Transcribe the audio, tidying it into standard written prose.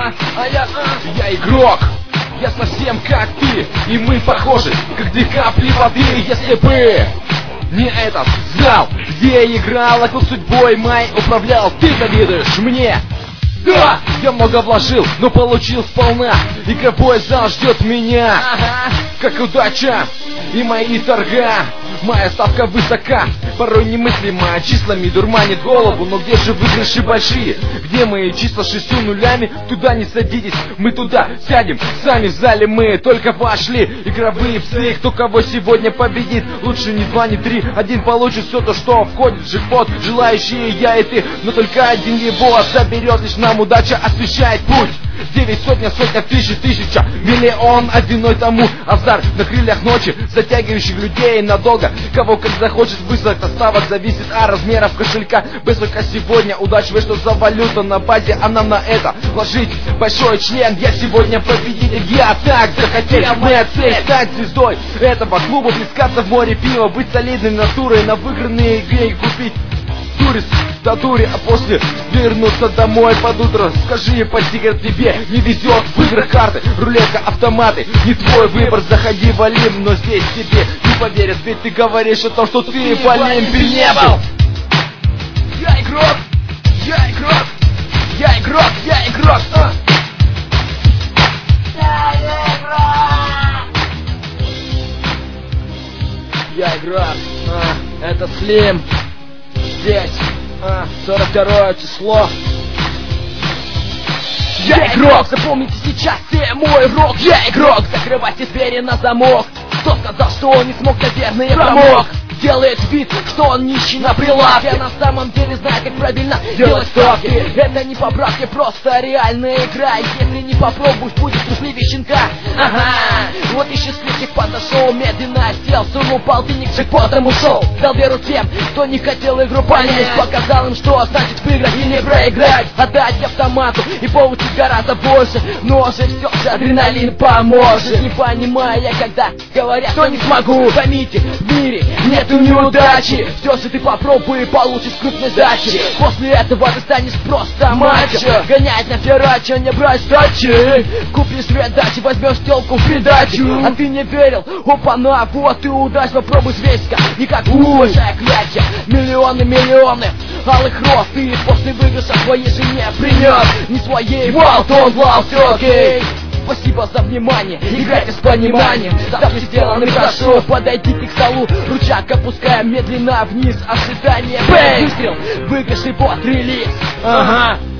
Я игрок, я совсем как ты, и мы похожи, как две капли воды. Если бы не этот зал, где я играл, а как судьбой моей управлял, ты завидуешь мне. Да, я много вложил, но получил сполна. Игровой зал ждет меня, как удача и мои торга. Моя ставка высока, порой немыслимо, числами дурманит голову. Но где же выигрыши большие? Где мои числа с 6 нулями? Туда не садитесь, мы туда сядем. Сами в зале мы только вошли. Игровые псы, кто кого сегодня победит. Лучше не 2, не 3, один получит все то, что входит в джекпот. Желающие я и ты, но только один его заберет. Лишь нам удача освещает путь. 9 сотня, сотня, тысяча, миллион, одиной тому азарт на крыльях ночи, затягивающих людей надолго. Кого как захочет, высота ставок зависит от размеров кошелька. Высоко сегодня удача, вы что за валюта на базе, а нам на это вложить большой член. Я сегодня победитель, я так захотел. Моя цель стать звездой этого клуба, плескаться в море пива, быть солидной натурой, на выигранные игры купить турист до дури, а после вернуться домой под утро. Скажи, подтигр, тебе не везет в играх карты, рулетка, автоматы. Не твой выбор, заходи в Олимп, но здесь тебе не поверят, ведь ты говоришь о том, что ты в Олимпе не был. Я игрок, я игрок, я игрок, я игрок. Я игрок, это Слим. Здесь 42 число. Я игрок, запомните сейчас все мой рок. Я игрок, закрывайте двери на замок. Кто сказал, что он не смог, наверное, промок. Делает вид, что он нищий на прилавке, а на самом деле знает, как правильно делать ставки. Это не поправки, просто реальная игра. Если не попробуешь, будет трусливее щенка. Ага, вот и счастливчик подошел, медленно сел, сунул полтинник, джекпотом ушел. Дал веру тем, кто не хотел игру понять, показал им, что значит выиграть или проиграть. Отдать автомату и получить гораздо больше, но же все же адреналин поможет. Не понимаю я, когда говорят, что не смогу. Поймите, в мире нету неудачи, все же ты попробуй и получишь крупной сдачи. После этого ты станешь просто мачо, гонять на феррачо, не брать сдачи. Купишь две дачи, возьмешь телку в придачу. А ты не верил? Опа-на, вот и удача, попробуй взвесить-ка. Не как большая кляча, миллионы алых роз ты после выигрыша своей жене принес. Не своей, вот он влал, все окей. Спасибо за внимание, играйте с пониманием. Ставки сделаны хорошо, подойдите к столу. Рычаг опускаем медленно вниз, ожидание. Бэй! Выстрел, выигрышный бот, релиз. Ага.